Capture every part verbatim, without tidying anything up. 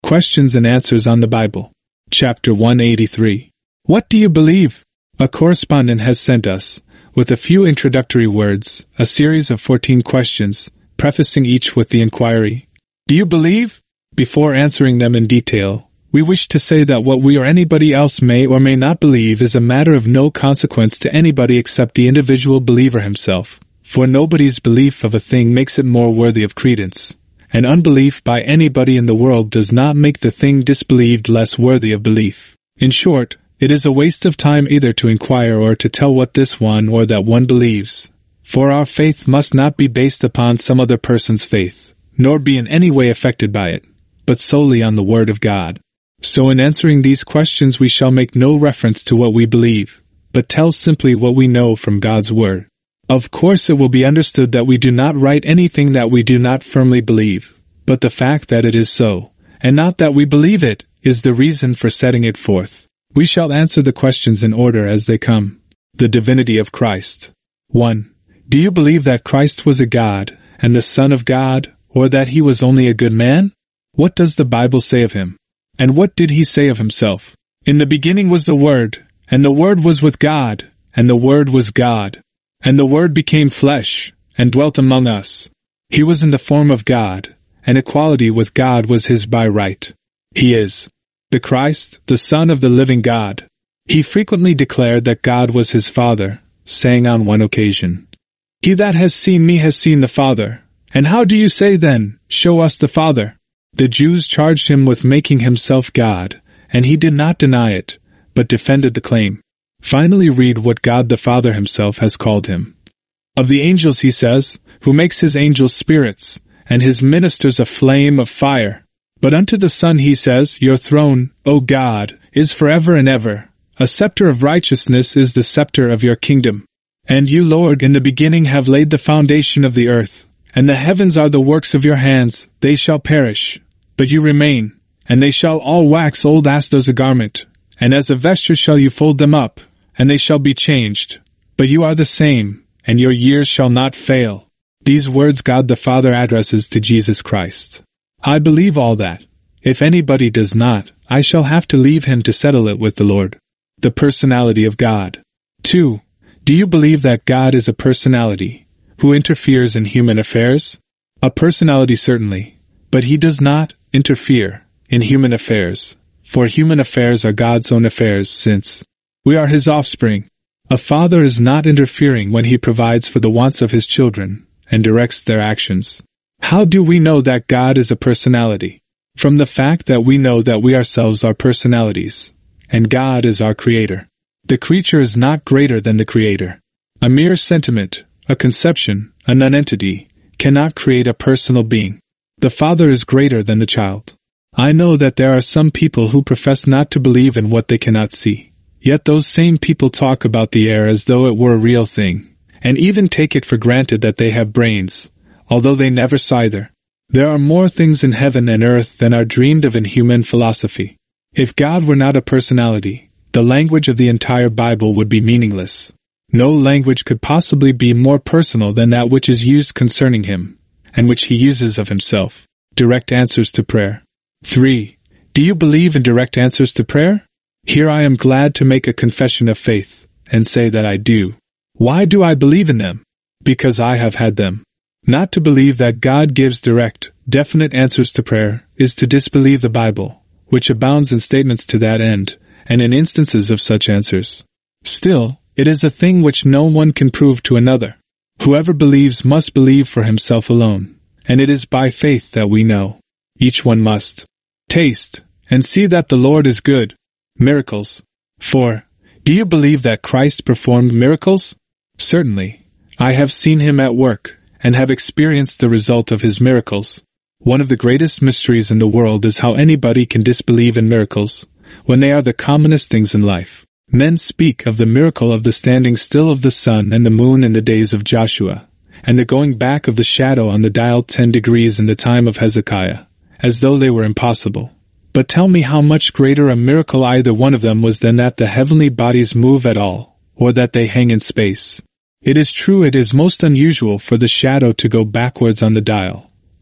Questions and Answers on the Bible. Chapter one eighty-three. What do you believe? A correspondent has sent us, with a few introductory words, a series of fourteen questions, prefacing each with the inquiry, "Do you believe?" Before answering them in detail, we wish to say that what we or anybody else may or may not believe is a matter of no consequence to anybody except the individual believer himself, for nobody's belief of a thing makes it more worthy of credence, and unbelief by anybody in the world does not make the thing disbelieved less worthy of belief. In short, it is a waste of time either to inquire or to tell what this one or that one believes, for our faith must not be based upon some other person's faith, nor be in any way affected by it, but solely on the Word of God. So in answering these questions we shall make no reference to what we believe, but tell simply what we know from God's Word. Of course it will be understood that we do not write anything that we do not firmly believe, but the fact that it is so, and not that we believe it, is the reason for setting it forth. We shall answer the questions in order as they come. The divinity of Christ. one. Do you believe that Christ was a God, and the Son of God, or that he was only a good man? What does the Bible say of him? And what did he say of himself? In the beginning was the Word, and the Word was with God, and the Word was God. And the Word became flesh, and dwelt among us. He was in the form of God, and equality with God was his by right. He is the Christ, the Son of the living God. He frequently declared that God was his Father, saying on one occasion, "He that has seen me has seen the Father. And how do you say then, 'Show us the Father'?" The Jews charged him with making himself God, and he did not deny it, but defended the claim. Finally read what God the Father himself has called him. Of the angels he says, "Who makes his angels spirits, and his ministers a flame of fire." But unto the Son he says, "Your throne, O God, is forever and ever. A scepter of righteousness is the scepter of your kingdom. And you, Lord, in the beginning have laid the foundation of the earth, and the heavens are the works of your hands. They shall perish, but you remain, and they shall all wax old as does a garment, and as a vesture shall you fold them up, and they shall be changed. But you are the same, and your years shall not fail." These words God the Father addresses to Jesus Christ. I believe all that. If anybody does not, I shall have to leave him to settle it with the Lord. The personality of God. two. Do you believe that God is a personality, who interferes in human affairs? A personality certainly, but he does not interfere in human affairs, for human affairs are God's own affairs, since we are his offspring. A father is not interfering when he provides for the wants of his children and directs their actions. How do we know that God is a personality? From the fact that we know that we ourselves are personalities, and God is our creator. The creature is not greater than the creator. A mere sentiment, a conception, a nonentity, cannot create a personal being. The father is greater than the child. I know that there are some people who profess not to believe in what they cannot see. Yet those same people talk about the air as though it were a real thing, and even take it for granted that they have brains, although they never saw either. There are more things in heaven and earth than are dreamed of in human philosophy. If God were not a personality, the language of the entire Bible would be meaningless. No language could possibly be more personal than that which is used concerning him, and which he uses of himself. Direct answers to prayer. three. Do you believe in direct answers to prayer? Here I am glad to make a confession of faith, and say that I do. Why do I believe in them? Because I have had them. Not to believe that God gives direct, definite answers to prayer is to disbelieve the Bible, which abounds in statements to that end, and in instances of such answers. Still, it is a thing which no one can prove to another. Whoever believes must believe for himself alone, and it is by faith that we know. Each one must taste and see that the Lord is good. Miracles. four. Do you believe that Christ performed miracles? Certainly. I have seen him at work, and have experienced the result of his miracles. One of the greatest mysteries in the world is how anybody can disbelieve in miracles, when they are the commonest things in life. Men speak of the miracle of the standing still of the sun and the moon in the days of Joshua, and the going back of the shadow on the dial ten degrees in the time of Hezekiah, as though they were impossible. But tell me how much greater a miracle either one of them was than that the heavenly bodies move at all, or that they hang in space. It is true it is most unusual for the shadow to go backwards on the dial,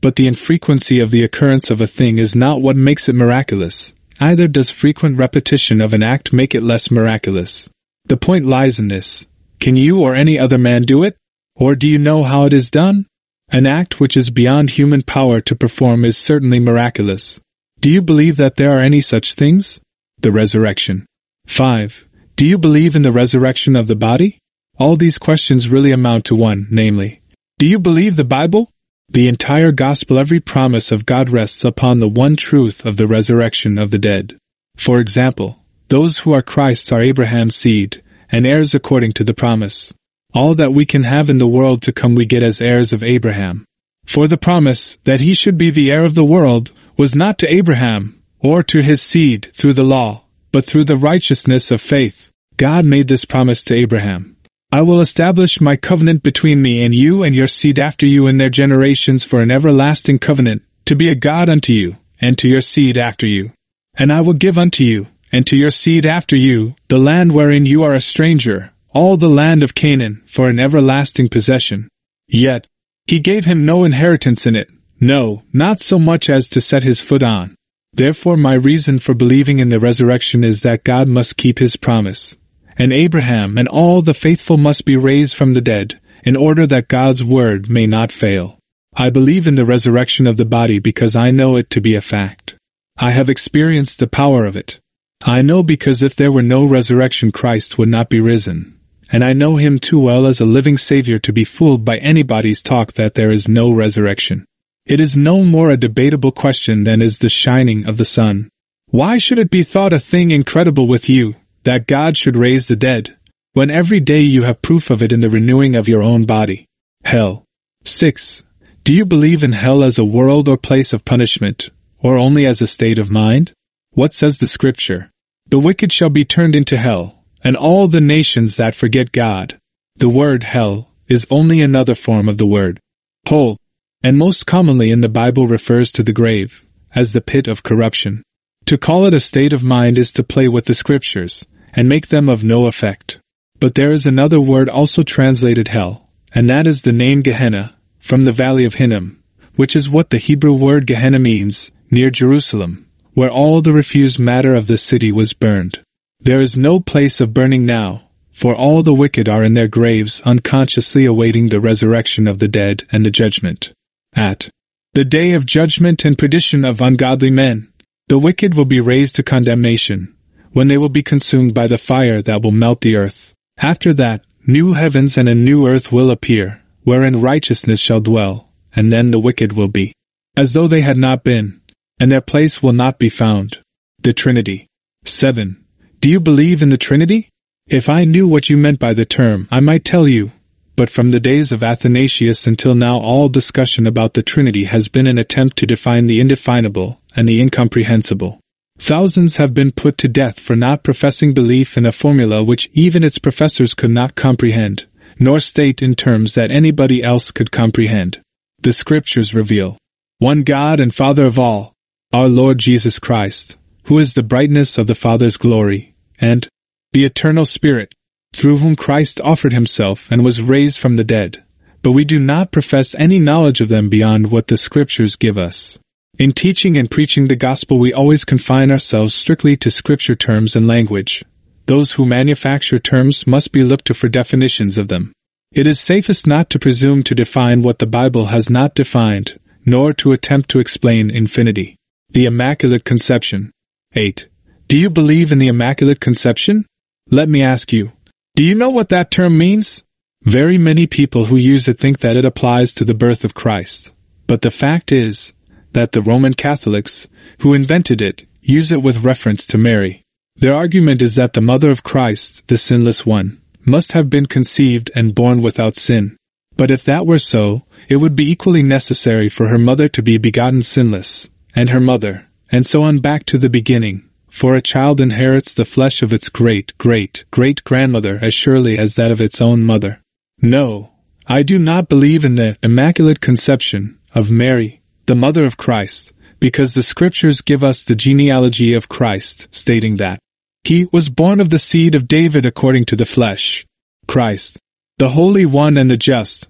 But the infrequency of the occurrence of a thing is not what makes it miraculous. Either does frequent repetition of an act make it less miraculous. The point lies in this. Can you or any other man do it? Or do you know how it is done? An act which is beyond human power to perform is certainly miraculous. Do you believe that there are any such things? The resurrection. five. Do you believe in the resurrection of the body? All these questions really amount to one, namely, do you believe the Bible? The entire gospel, every promise of God rests upon the one truth of the resurrection of the dead. For example, those who are Christ's are Abraham's seed, and heirs according to the promise. All that we can have in the world to come we get as heirs of Abraham. For the promise that he should be the heir of the world was not to Abraham, or to his seed through the law, but through the righteousness of faith. God made this promise to Abraham. I will establish my covenant between me and you and your seed after you in their generations for an everlasting covenant, to be a God unto you, and to your seed after you. And I will give unto you, and to your seed after you, the land wherein you are a stranger, all the land of Canaan, for an everlasting possession. Yet, he gave him no inheritance in it, no, not so much as to set his foot on. Therefore my reason for believing in the resurrection is that God must keep his promise. And Abraham and all the faithful must be raised from the dead, in order that God's word may not fail. I believe in the resurrection of the body because I know it to be a fact. I have experienced the power of it. I know because if there were no resurrection, Christ would not be risen. And I know him too well as a living Savior to be fooled by anybody's talk that there is no resurrection. It is no more a debatable question than is the shining of the sun. Why should it be thought a thing incredible with you, that God should raise the dead, when every day you have proof of it in the renewing of your own body? Hell. six. Do you believe in hell as a world or place of punishment, or only as a state of mind? What says the Scripture? The wicked shall be turned into hell, and all the nations that forget God. The word hell is only another form of the word hole, and most commonly in the Bible refers to the grave, as the pit of corruption. To call it a state of mind is to play with the Scriptures, and make them of no effect. But there is another word also translated hell, and that is the name Gehenna, from the valley of Hinnom, which is what the Hebrew word Gehenna means, near Jerusalem, where all the refuse matter of the city was burned. There is no place of burning now, for all the wicked are in their graves unconsciously awaiting the resurrection of the dead and the judgment. At the day of judgment and perdition of ungodly men, the wicked will be raised to condemnation, when they will be consumed by the fire that will melt the earth. After that, new heavens and a new earth will appear, wherein righteousness shall dwell, and then the wicked will be as though they had not been, and their place will not be found. The Trinity. seven. Do you believe in the Trinity? If I knew what you meant by the term, I might tell you, but from the days of Athanasius until now all discussion about the Trinity has been an attempt to define the indefinable and the incomprehensible. Thousands have been put to death for not professing belief in a formula which even its professors could not comprehend, nor state in terms that anybody else could comprehend. The Scriptures reveal one God and Father of all, our Lord Jesus Christ, who is the brightness of the Father's glory, and the eternal Spirit, through whom Christ offered himself and was raised from the dead. But we do not profess any knowledge of them beyond what the Scriptures give us. In teaching and preaching the gospel we always confine ourselves strictly to Scripture terms and language. Those who manufacture terms must be looked to for definitions of them. It is safest not to presume to define what the Bible has not defined, nor to attempt to explain infinity. The Immaculate Conception. eight. Do you believe in the Immaculate Conception? Let me ask you, do you know what that term means? Very many people who use it think that it applies to the birth of Christ. But the fact is that the Roman Catholics, who invented it, use it with reference to Mary. Their argument is that the mother of Christ, the sinless one, must have been conceived and born without sin. But if that were so, it would be equally necessary for her mother to be begotten sinless, and her mother, and so on back to the beginning. For a child inherits the flesh of its great-great-great-grandmother as surely as that of its own mother. No, I do not believe in the Immaculate Conception of Mary, the mother of Christ, because the Scriptures give us the genealogy of Christ, stating that he was born of the seed of David according to the flesh. Christ, the Holy One and the Just,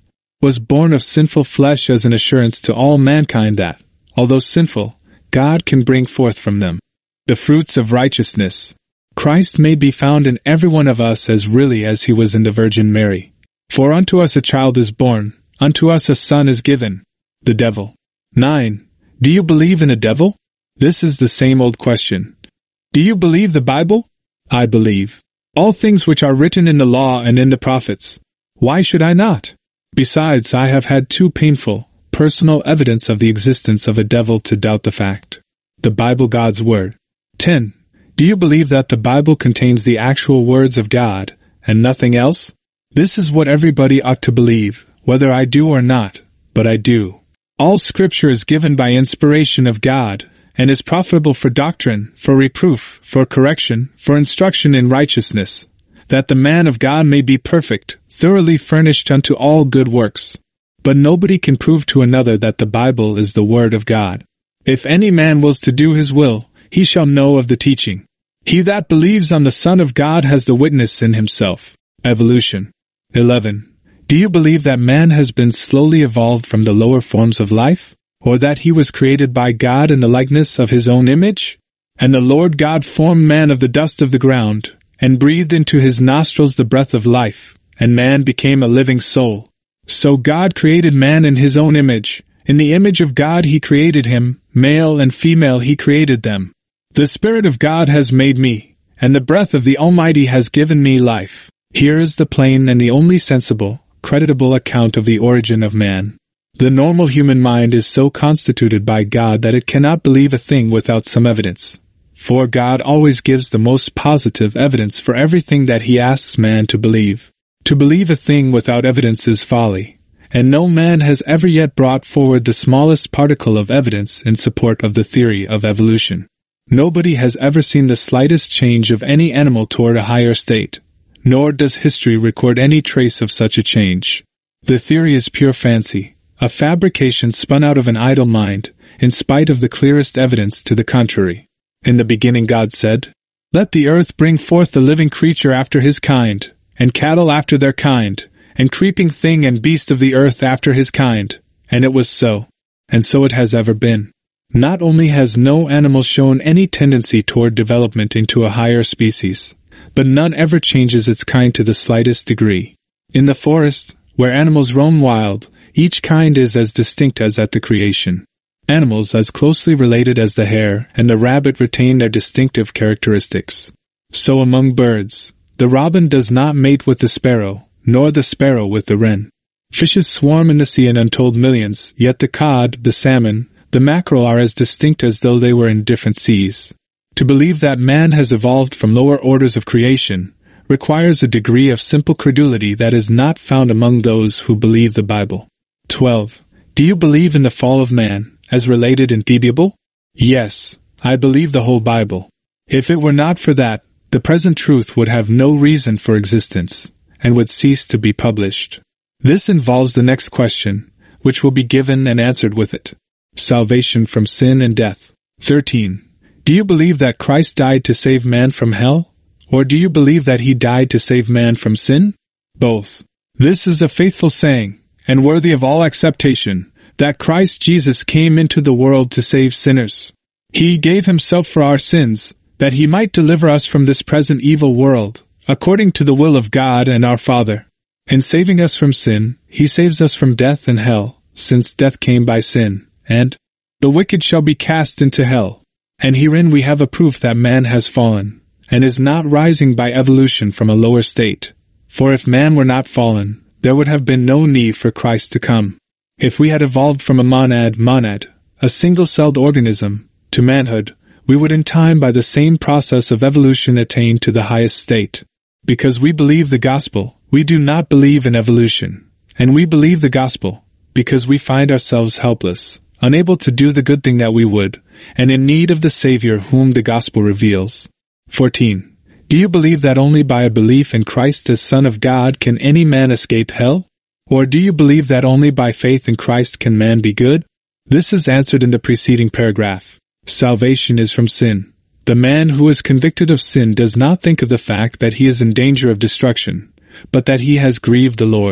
was born of sinful flesh as an assurance to all mankind that, although sinful, God can bring forth from them the fruits of righteousness. Christ may be found in every one of us as really as he was in the Virgin Mary. For unto us a child is born, unto us a son is given. The devil. nine. Do you believe in a devil? This is the same old question. Do you believe the Bible? I believe all things which are written in the law and in the prophets. Why should I not? Besides, I have had too painful, personal evidence of the existence of a devil to doubt the fact. The Bible, God's Word. ten. Do you believe that the Bible contains the actual words of God, and nothing else? This is what everybody ought to believe, whether I do or not, but I do. All Scripture is given by inspiration of God, and is profitable for doctrine, for reproof, for correction, for instruction in righteousness, that the man of God may be perfect, thoroughly furnished unto all good works. But nobody can prove to another that the Bible is the Word of God. If any man wills to do his will, he shall know of the teaching. He that believes on the Son of God has the witness in himself. Evolution. eleven. Do you believe that man has been slowly evolved from the lower forms of life? Or that he was created by God in the likeness of his own image? And the Lord God formed man of the dust of the ground, and breathed into his nostrils the breath of life, and man became a living soul. So God created man in his own image. In the image of God he created him, male and female he created them. The Spirit of God has made me, and the breath of the Almighty has given me life. Here is the plain and the only sensible, creditable account of the origin of man. The normal human mind is so constituted by God that it cannot believe a thing without some evidence. For God always gives the most positive evidence for everything that he asks man to believe. To believe a thing without evidence is folly, and no man has ever yet brought forward the smallest particle of evidence in support of the theory of evolution. Nobody has ever seen the slightest change of any animal toward a higher state, nor does history record any trace of such a change. The theory is pure fancy, a fabrication spun out of an idle mind, in spite of the clearest evidence to the contrary. In the beginning God said, "Let the earth bring forth the living creature after his kind, and cattle after their kind, and creeping thing and beast of the earth after his kind." And it was so. And so it has ever been. Not only has no animal shown any tendency toward development into a higher species, but none ever changes its kind to the slightest degree. In the forest, where animals roam wild, each kind is as distinct as at the creation. Animals as closely related as the hare and the rabbit retain their distinctive characteristics. So among birds, the robin does not mate with the sparrow, nor the sparrow with the wren. Fishes swarm in the sea in untold millions, yet the cod, the salmon, the mackerel are as distinct as though they were in different seas. To believe that man has evolved from lower orders of creation requires a degree of simple credulity that is not found among those who believe the Bible. twelve. Do you believe in the fall of man, as related in the Bible? Yes, I believe the whole Bible. If it were not for that, the present truth would have no reason for existence, and would cease to be published. This involves the next question, which will be given and answered with it. Salvation from sin and death. thirteen. Do you believe that Christ died to save man from hell? Or do you believe that he died to save man from sin? Both. This is a faithful saying, and worthy of all acceptation, that Christ Jesus came into the world to save sinners. He gave himself for our sins, that he might deliver us from this present evil world, according to the will of God and our Father. In saving us from sin, he saves us from death and hell, since death came by sin, and the wicked shall be cast into hell. And herein we have a proof that man has fallen, and is not rising by evolution from a lower state. For if man were not fallen, there would have been no need for Christ to come. If we had evolved from a monad, monad, a single-celled organism, to manhood, we would in time by the same process of evolution attain to the highest state. Because we believe the gospel, we do not believe in evolution. And we believe the gospel, because we find ourselves helpless, unable to do the good thing that we would, and in need of the Savior whom the gospel reveals. fourteen. Do you believe that only by a belief in Christ as Son of God can any man escape hell? Or do you believe that only by faith in Christ can man be good? This is answered in the preceding paragraph. Salvation is from sin. The man who is convicted of sin does not think of the fact that he is in danger of destruction, but that he has grieved the Lord,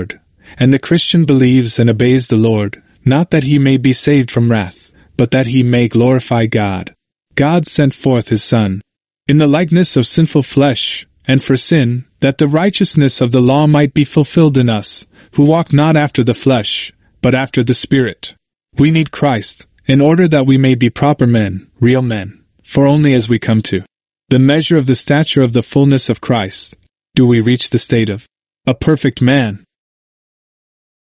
And the Christian believes and obeys the Lord, not that he may be saved from wrath, but that he may glorify God. God sent forth his Son, in the likeness of sinful flesh, and for sin, that the righteousness of the law might be fulfilled in us, who walk not after the flesh, but after the Spirit. We need Christ, in order that we may be proper men, real men, for only as we come to the measure of the stature of the fullness of Christ, do we reach the state of a perfect man.